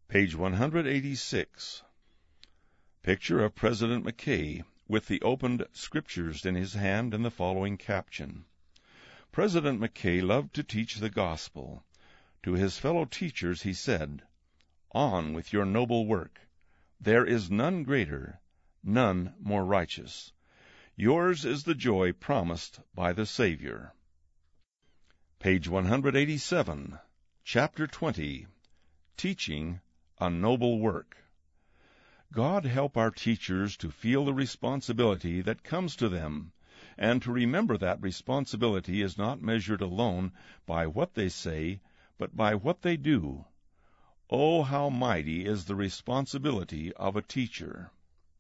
Page 186. Picture of President McKay with the opened Scriptures in his hand and the following caption. President McKay loved to teach the gospel. To his fellow teachers he said, "On with your noble work. There is none greater, none more righteous. Yours is the joy promised by the Savior." Page 187. Chapter 20. Teaching a Noble Work. God help our teachers to feel the responsibility that comes to them, and to remember that responsibility is not measured alone by what they say, but by what they do. Oh, how mighty is the responsibility of a teacher!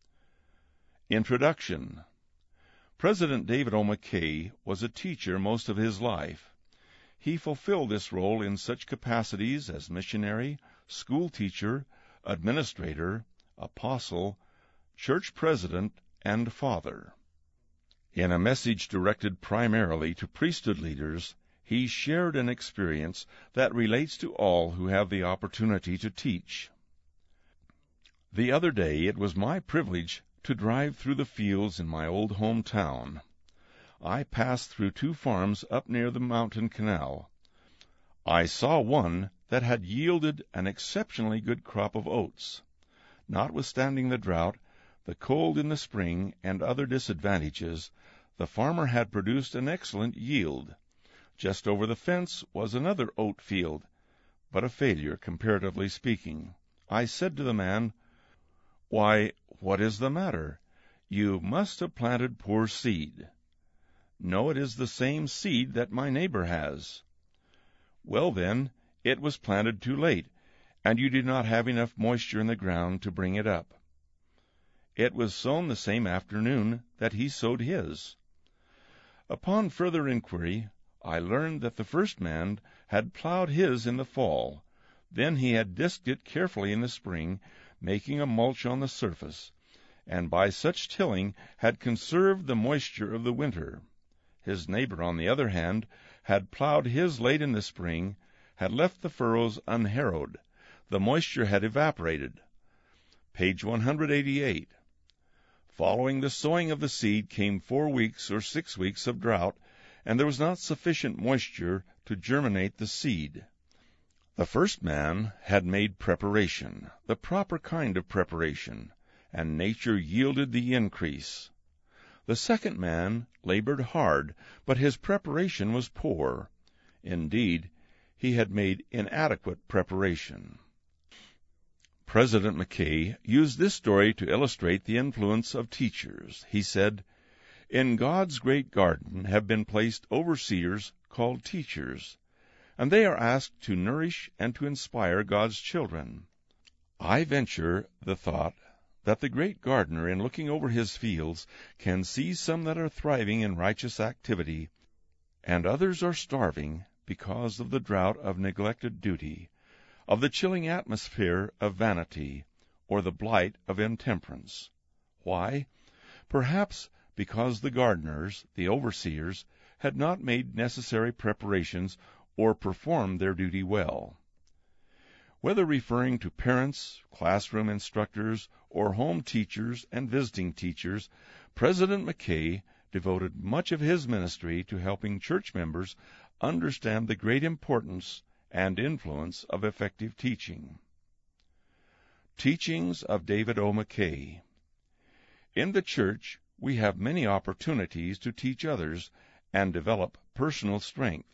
Introduction. President David O. McKay was a teacher most of his life. He fulfilled this role in such capacities as missionary, school teacher, administrator, apostle, church president, and father. In a message directed primarily to priesthood leaders, he shared an experience that relates to all who have the opportunity to teach. The other day it was my privilege to drive through the fields in my old hometown. I passed through 2 farms up near the mountain canal. I saw one that had yielded an exceptionally good crop of oats. Notwithstanding the drought, the cold in the spring, and other disadvantages, the farmer had produced an excellent yield. Just over the fence was another oat field, but a failure, comparatively speaking. I said to the man, "Why, what is the matter? You must have planted poor seed." "No, it is the same seed that my neighbor has." "Well, then, it was planted too late, and you did not have enough moisture in the ground to bring it up." It was sown the same afternoon that he sowed his. Upon further inquiry, I learned that the first man had plowed his in the fall. Then he had disked it carefully in the spring, making a mulch on the surface, and by such tilling had conserved the moisture of the winter. His neighbor, on the other hand, had plowed his late in the spring, had left the furrows unharrowed. The moisture had evaporated. Page 188. Following the sowing of the seed came 4 weeks or 6 weeks of drought, and there was not sufficient moisture to germinate the seed. The first man had made preparation, the proper kind of preparation, and nature yielded the increase. The second man labored hard, but his preparation was poor. Indeed, he had made inadequate preparation. President McKay used this story to illustrate the influence of teachers. He said, "In God's great garden have been placed overseers called teachers, and they are asked to nourish and to inspire God's children. I venture the thought that the great gardener, in looking over his fields, can see some that are thriving in righteous activity, and others are starving because of the drought of neglected duty, of the chilling atmosphere of vanity, or the blight of intemperance. Why? Perhaps because the gardeners, the overseers, had not made necessary preparations or performed their duty well." Whether referring to parents, classroom instructors, or home teachers and visiting teachers, President McKay devoted much of his ministry to helping church members understand the great importance and influence of effective teaching. Teachings of David O. McKay. In the church, we have many opportunities to teach others and develop personal strength.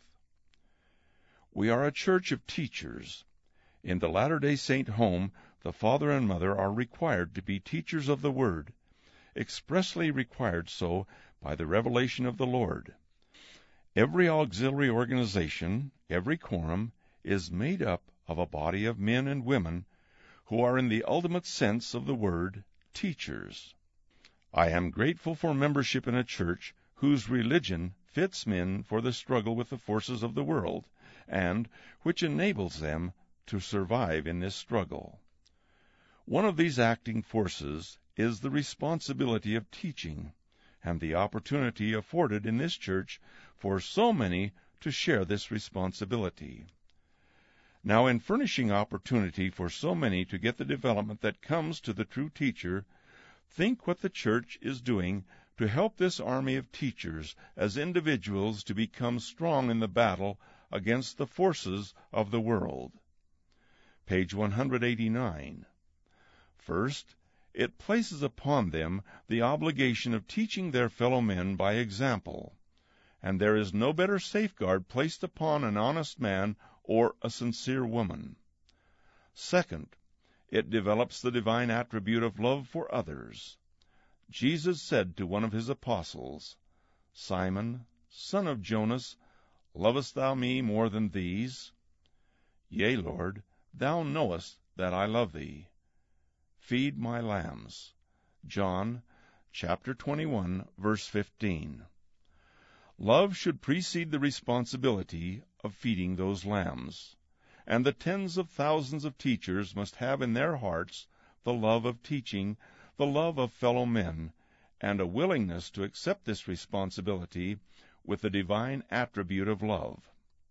We are a church of teachers. In the Latter-day Saint home, the father and mother are required to be teachers of the Word, expressly required so by the revelation of the Lord. Every auxiliary organization, every quorum, is made up of a body of men and women who are, in the ultimate sense of the word, teachers. I am grateful for membership in a church whose religion fits men for the struggle with the forces of the world, and which enables them to survive in this struggle. One of these acting forces is the responsibility of teaching, and the opportunity afforded in this church for so many to share this responsibility. Now, in furnishing opportunity for so many to get the development that comes to the true teacher, think what the church is doing to help this army of teachers as individuals to become strong in the battle against the forces of the world. Page 189. First, it places upon them the obligation of teaching their fellow men by example, and there is no better safeguard placed upon an honest man or a sincere woman. Second, it develops the divine attribute of love for others. Jesus said to one of his apostles, "Simon, son of Jonas, lovest thou me more than these?" "Yea, Lord, thou knowest that I love thee." "Feed my lambs." John chapter 21, verse 15. Love should precede the responsibility of feeding those lambs, and the tens of thousands of teachers must have in their hearts the love of teaching, the love of fellow men, and a willingness to accept this responsibility with the divine attribute of love.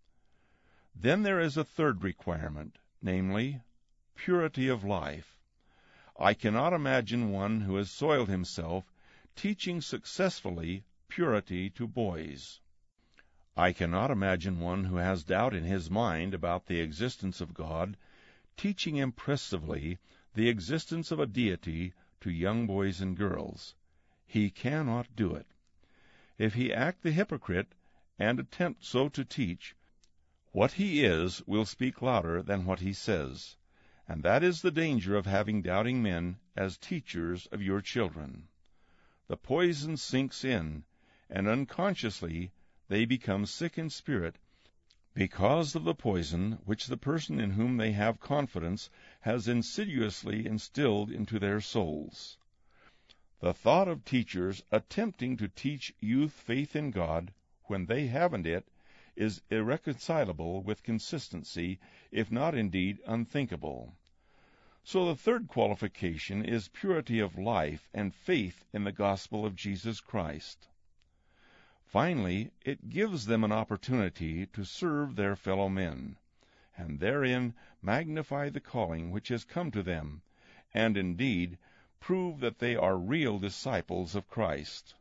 Then there is a third requirement, namely, purity of life. I cannot imagine one who has soiled himself teaching successfully purity to boys. I cannot imagine one who has doubt in his mind about the existence of God teaching impressively the existence of a deity to young boys and girls. He cannot do it. If he act the hypocrite and attempt so to teach, what he is will speak louder than what he says, and that is the danger of having doubting men as teachers of your children. The poison sinks in, and unconsciously they become sick in spirit because of the poison which the person in whom they have confidence has insidiously instilled into their souls. The thought of teachers attempting to teach youth faith in God when they haven't it is irreconcilable with consistency, if not indeed unthinkable. So the third qualification is purity of life and faith in the gospel of Jesus Christ. Finally, it gives them an opportunity to serve their fellow men, and therein magnify the calling which has come to them, and indeed prove that they are real disciples of Christ.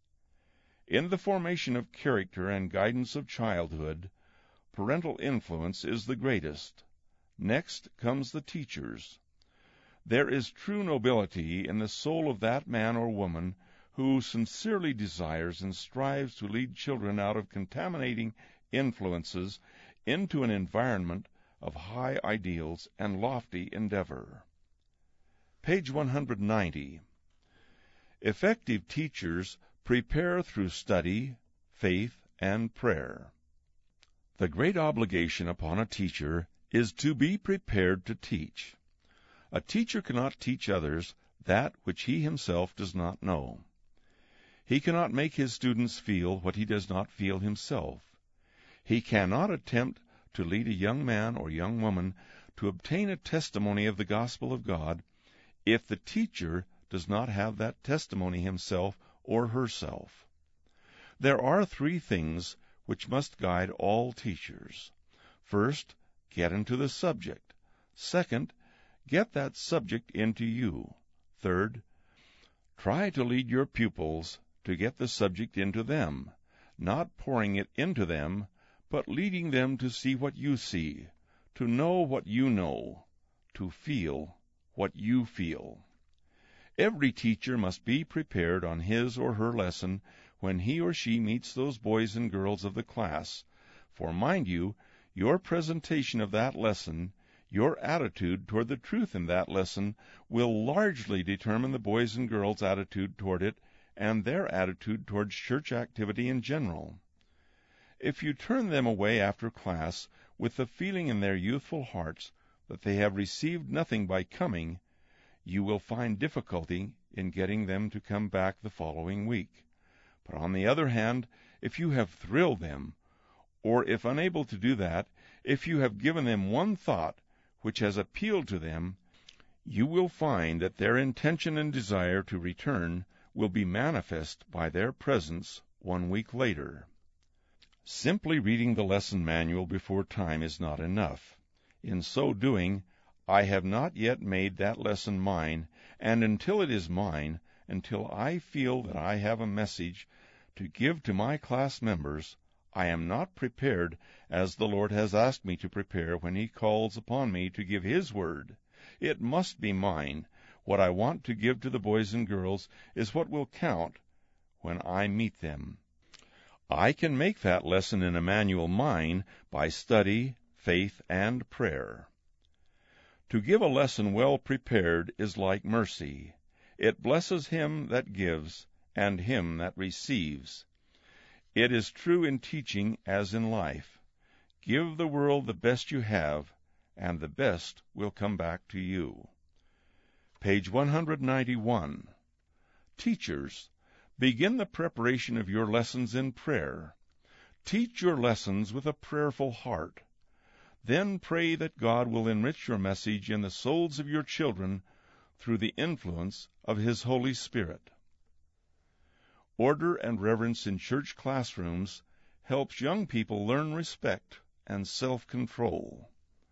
In the formation of character and guidance of childhood, parental influence is the greatest. Next comes the teachers. There is true nobility in the soul of that man or woman who sincerely desires and strives to lead children out of contaminating influences into an environment of high ideals and lofty endeavor. Page 190. Effective teachers prepare through study, faith, and prayer. The great obligation upon a teacher is to be prepared to teach. A teacher cannot teach others that which he himself does not know. He cannot make his students feel what he does not feel himself. He cannot attempt to lead a young man or young woman to obtain a testimony of the gospel of God if the teacher does not have that testimony himself or herself. There are three things which must guide all teachers. First, get into the subject. Second, get that subject into you. Third, try to lead your pupils to get the subject into them, not pouring it into them, but leading them to see what you see, to know what you know, to feel what you feel. Every teacher must be prepared on his or her lesson when he or she meets those boys and girls of the class, for mind you, your presentation of that lesson, your attitude toward the truth in that lesson, will largely determine the boys' and girls' attitude toward it and their attitude towards church activity in general. If you turn them away after class with the feeling in their youthful hearts that they have received nothing by coming, you will find difficulty in getting them to come back the following week. But on the other hand, if you have thrilled them, or if unable to do that, if you have given them one thought which has appealed to them, you will find that their intention and desire to return will be manifest by their presence 1 week later. Simply reading the lesson manual before time is not enough. In so doing, I have not yet made that lesson mine, and until it is mine, until I feel that I have a message to give to my class members, I am not prepared as the Lord has asked me to prepare when He calls upon me to give His word. It must be mine. What I want to give to the boys and girls is what will count when I meet them. I can make that lesson in Emmanuel mine by study, faith, and prayer. To give a lesson well prepared is like mercy. It blesses him that gives, and him that receives. It is true in teaching as in life. Give the world the best you have, and the best will come back to you. Page 191. Teachers, begin the preparation of your lessons in prayer. Teach your lessons with a prayerful heart. Then pray that God will enrich your message in the souls of your children through the influence of His Holy Spirit. Order and reverence in church classrooms helps young people learn respect and self-control.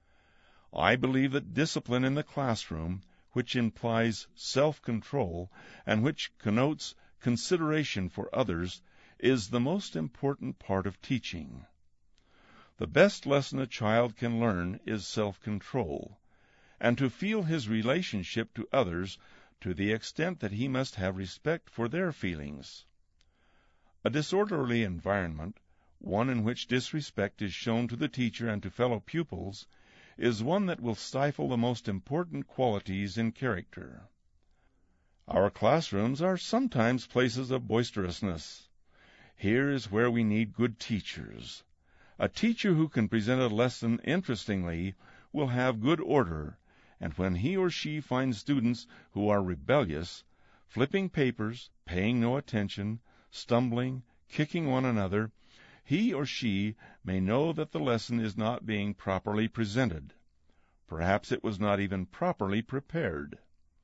I believe that discipline in the classroom, which implies self-control and which connotes consideration for others, is the most important part of teaching. The best lesson a child can learn is self-control, and to feel his relationship to others to the extent that he must have respect for their feelings. A disorderly environment, one in which disrespect is shown to the teacher and to fellow pupils, is one that will stifle the most important qualities in character. Our classrooms are sometimes places of boisterousness. Here is where we need good teachers. A teacher who can present a lesson interestingly will have good order, and when he or she finds students who are rebellious, flipping papers, paying no attention, stumbling, kicking one another, he or she may know that the lesson is not being properly presented. Perhaps it was not even properly prepared.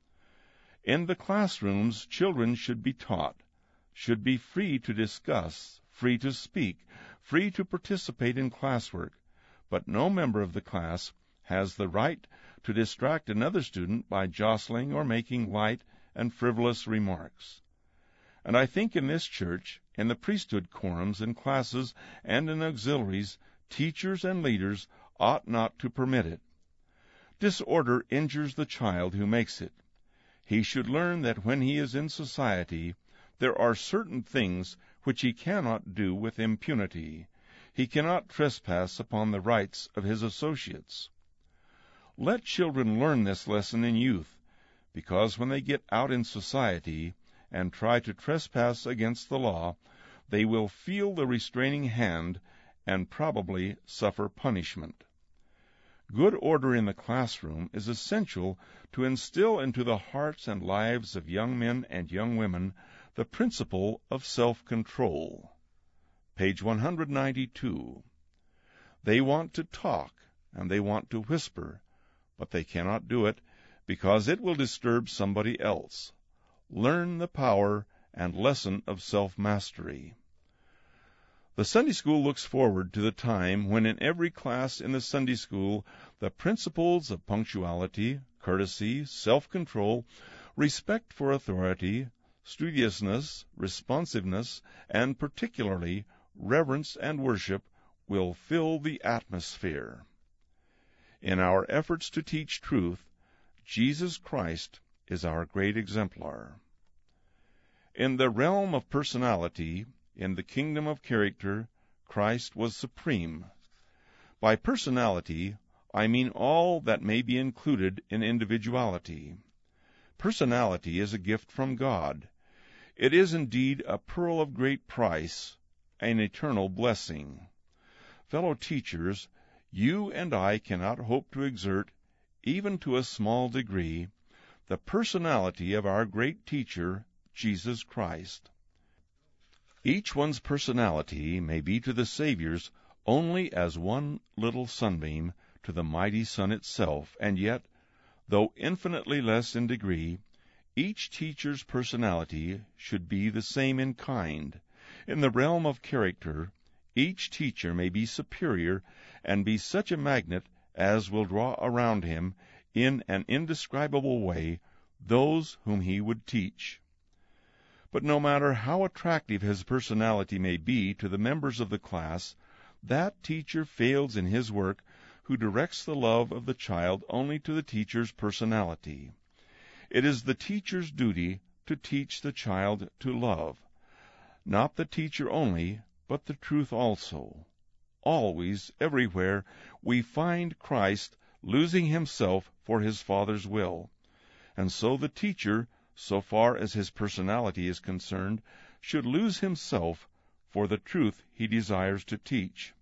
In the classrooms, children should be taught, should be free to discuss, free to speak, free to participate in classwork, but no member of the class has the right to distract another student by jostling or making light and frivolous remarks. And I think in this church, in the priesthood quorums, in classes, and in auxiliaries, teachers and leaders ought not to permit it. Disorder injures the child who makes it. He should learn that when he is in society, there are certain things which he cannot do with impunity. He cannot trespass upon the rights of his associates. Let children learn this lesson in youth, because when they get out in society and try to trespass against the law, they will feel the restraining hand and probably suffer punishment. Good order in the classroom is essential to instill into the hearts and lives of young men and young women the principle of self-control. Page 192. They want to talk, and they want to whisper, but they cannot do it because it will disturb somebody else. Learn the power and lesson of self-mastery. The Sunday School looks forward to the time when in every class in the Sunday School the principles of punctuality, courtesy, self-control, respect for authority, studiousness, responsiveness, and particularly reverence and worship will fill the atmosphere. In our efforts to teach truth, Jesus Christ is our great exemplar. In the realm of personality, in the kingdom of character, Christ was supreme. By personality, I mean all that may be included in individuality. Personality is a gift from God. It is indeed a pearl of great price, an eternal blessing. Fellow teachers, you and I cannot hope to exert, even to a small degree, the personality of our great teacher, Jesus Christ. Each one's personality may be to the Savior's only as one little sunbeam to the mighty sun itself, and yet, though infinitely less in degree, each teacher's personality should be the same in kind. In the realm of character, each teacher may be superior and be such a magnet as will draw around him in an indescribable way those whom he would teach. But no matter how attractive his personality may be to the members of the class, that teacher fails in his work who directs the love of the child only to the teacher's personality. It is the teacher's duty to teach the child to love, not the teacher only, but the truth also. Always, everywhere, we find Christ losing himself for his Father's will, and so the teacher, so far as his personality is concerned, should lose himself for the truth he desires to teach.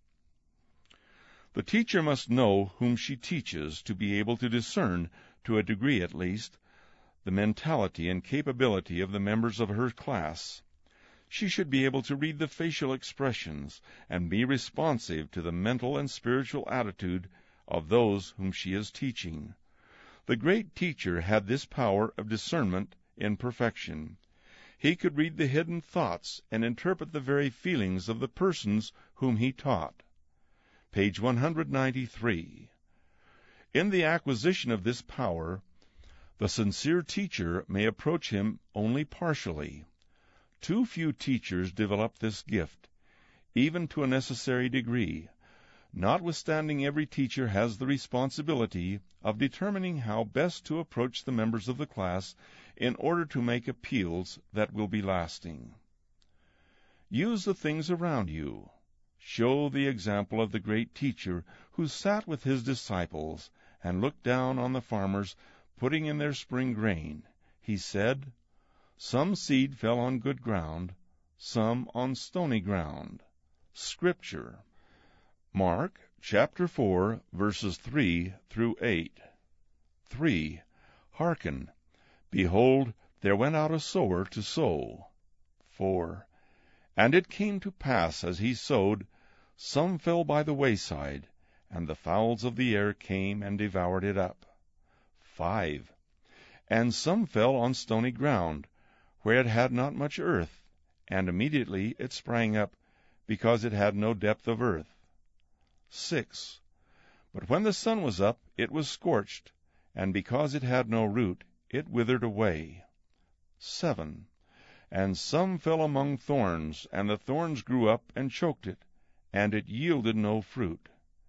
The teacher must know whom she teaches to be able to discern, to a degree at least, the mentality and capability of the members of her class. She should be able to read the facial expressions and be responsive to the mental and spiritual attitude of those whom she is teaching. The great teacher had this power of discernment in perfection. He could read the hidden thoughts and interpret the very feelings of the persons whom he taught. Page 193. In the acquisition of this power, the sincere teacher may approach him only partially. Too few teachers develop this gift, even to a necessary degree. Notwithstanding, every teacher has the responsibility of determining how best to approach the members of the class in order to make appeals that will be lasting. Use the things around you. Show the example of the great teacher who sat with his disciples and looked down on the farmers putting in their spring grain. He said, "Some seed fell on good ground, some on stony ground." Scripture. Mark chapter 4, verses 3 through 8. 3. Hearken. Behold, there went out a sower to sow. 4. And it came to pass, as he sowed, some fell by the wayside, and the fowls of the air came and devoured it up. 5. And some fell on stony ground, where it had not much earth, and immediately it sprang up, because it had no depth of earth. 6. But when the sun was up, it was scorched, and because it had no root, it withered away. 7. And some fell among thorns, and the thorns grew up and choked it, and it yielded no fruit.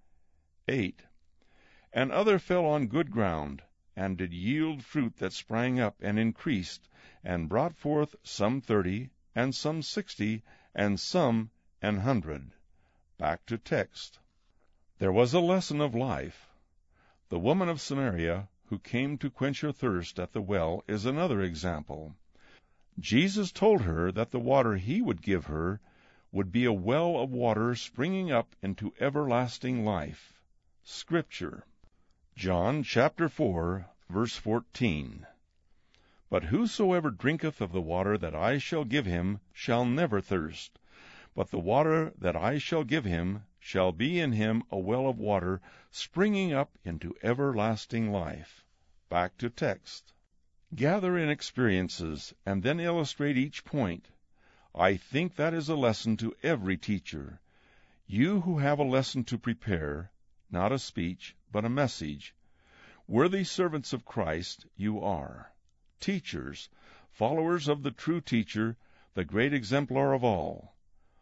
8. And other fell on good ground, and did yield fruit that sprang up and increased, and brought forth some 30, and some 60, and some 100. Back to text. There was a lesson of life. The woman of Samaria, who came to quench her thirst at the well, is another example. Jesus told her that the water he would give her would be a well of water springing up into everlasting life. Scripture. John chapter 4, verse 14. But whosoever drinketh of the water that I shall give him shall never thirst, but the water that I shall give him shall be in him a well of water springing up into everlasting life. Back to text. Gather in experiences, and then illustrate each point. I think that is a lesson to every teacher. You who have a lesson to prepare, not a speech, but a message, worthy servants of Christ you are. Teachers, followers of the true teacher, the great exemplar of all.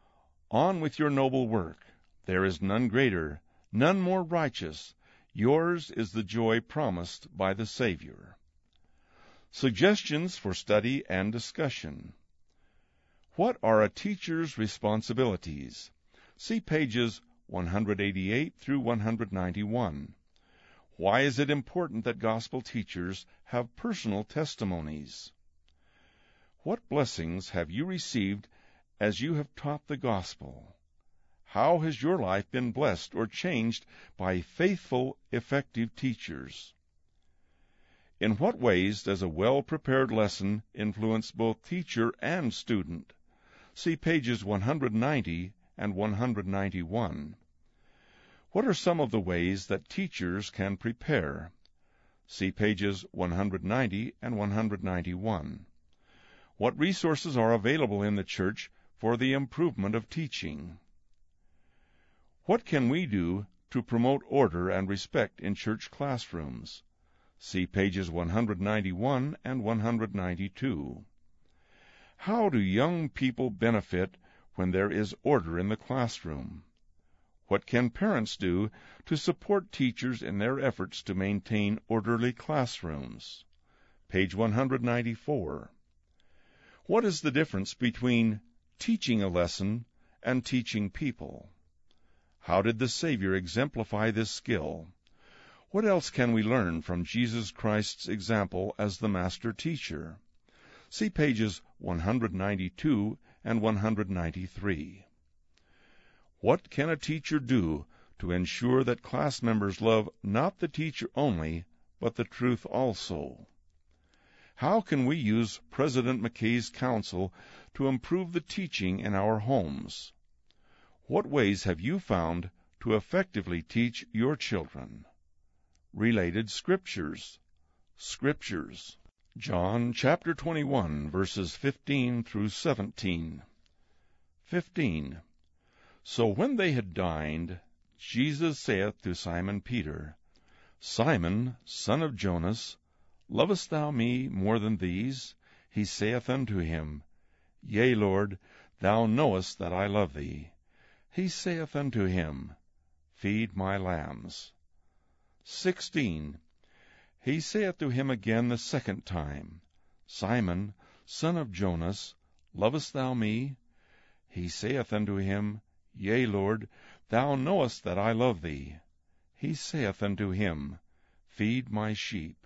On with your noble work. There is none greater, none more righteous. Yours is the joy promised by the Savior. Suggestions for study and discussion. What are a teacher's responsibilities? See pages 188 through 191. Why is it important that gospel teachers have personal testimonies? What blessings have you received as you have taught the gospel? How has your life been blessed or changed by faithful, effective teachers? In what ways does a well-prepared lesson influence both teacher and student? See pages 190 and 191. What are some of the ways that teachers can prepare? See pages 190 and 191. What resources are available in the church for the improvement of teaching? What can we do to promote order and respect in church classrooms. See pages 191 and 192. How do young people benefit when there is order in the classroom? What can parents do to support teachers in their efforts to maintain orderly classrooms? Page 194. What is the difference between teaching a lesson and teaching people? How did the Savior exemplify this skill? What else can we learn from Jesus Christ's example as the master teacher? See pages 192 and 193. What can a teacher do to ensure that class members love not the teacher only, but the truth also? How can we use President McKay's counsel to improve the teaching in our homes? What ways have you found to effectively teach your children? Related scriptures. John chapter 21, verses 15 through 17. 15. So when they had dined, Jesus saith to Simon Peter, Simon, son of Jonas, lovest thou me more than these? He saith unto him, Yea, Lord, thou knowest that I love thee. He saith unto him, Feed my lambs. 16. He saith to him again the second time, Simon, son of Jonas, lovest thou me? He saith unto him, Yea, Lord, thou knowest that I love thee. He saith unto him, Feed my sheep.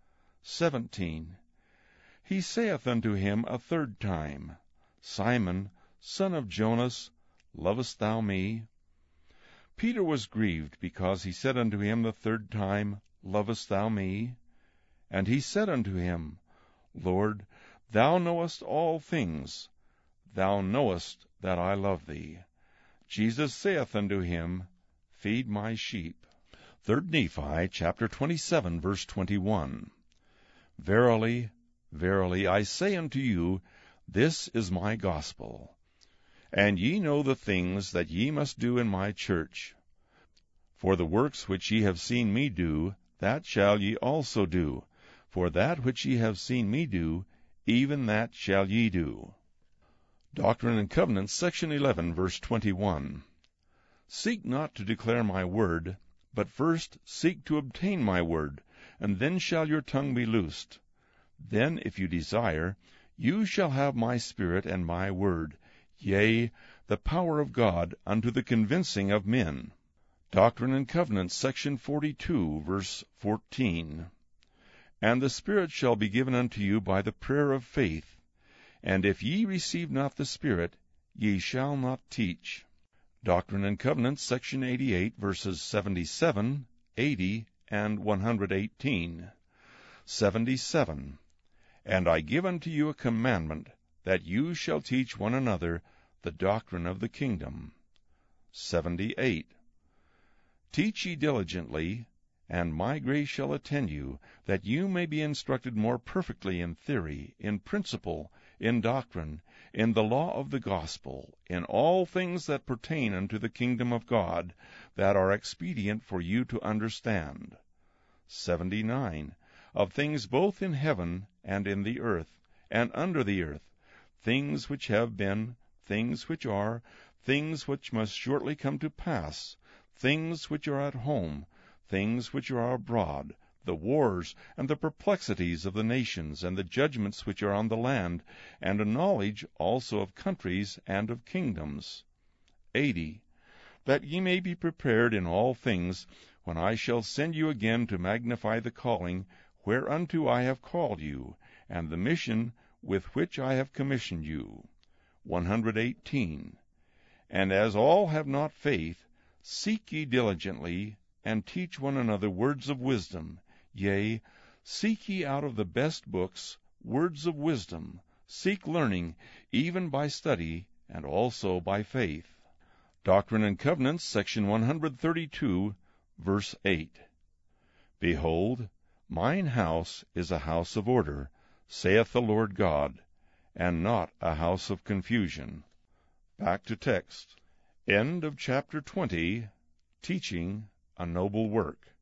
17. He saith unto him a third time, Simon, son of Jonas, lovest thou me? Peter was grieved because he said unto him the third time, Lovest thou me? And he said unto him, Lord, thou knowest all things. Thou knowest that I love thee. Jesus saith unto him, Feed my sheep. 3 Nephi chapter 27, verse 21. Verily, verily, I say unto you, this is my gospel. And ye know the things that ye must do in my church. For the works which ye have seen me do, that shall ye also do. For that which ye have seen me do, even that shall ye do. Doctrine and Covenants, section 11, verse 21. Seek not to declare my word, but first seek to obtain my word, and then shall your tongue be loosed. Then, if you desire, you shall have my spirit and my word, yea, the power of God unto the convincing of men. Doctrine and Covenants, section 42, verse 14. And the Spirit shall be given unto you by the prayer of faith. And if ye receive not the Spirit, ye shall not teach. Doctrine and Covenants, section 88, verses 77, 80, and 118. 77. And I give unto you a commandment, that you shall teach one another the doctrine of the kingdom. 78. Teach ye diligently, and my grace shall attend you, that you may be instructed more perfectly in theory, in principle, in doctrine, in the law of the gospel, in all things that pertain unto the kingdom of God, that are expedient for you to understand. 79. Of things both in heaven and in the earth, and under the earth, things which have been, things which are, things which must shortly come to pass, things which are at home, things which are abroad, the wars and the perplexities of the nations, and the judgments which are on the land, and a knowledge also of countries and of kingdoms. 80. That ye may be prepared in all things, when I shall send you again to magnify the calling whereunto I have called you, and the mission with which I have commissioned you. 118. And as all have not faith, seek ye diligently, and teach one another words of wisdom. Yea, seek ye out of the best books words of wisdom. Seek learning, even by study, and also by faith. Doctrine and Covenants, section 132, verse 8. Behold, mine house is a house of order, saith the Lord God, and not a house of confusion. Back to text. End of chapter 20, Teaching a noble work.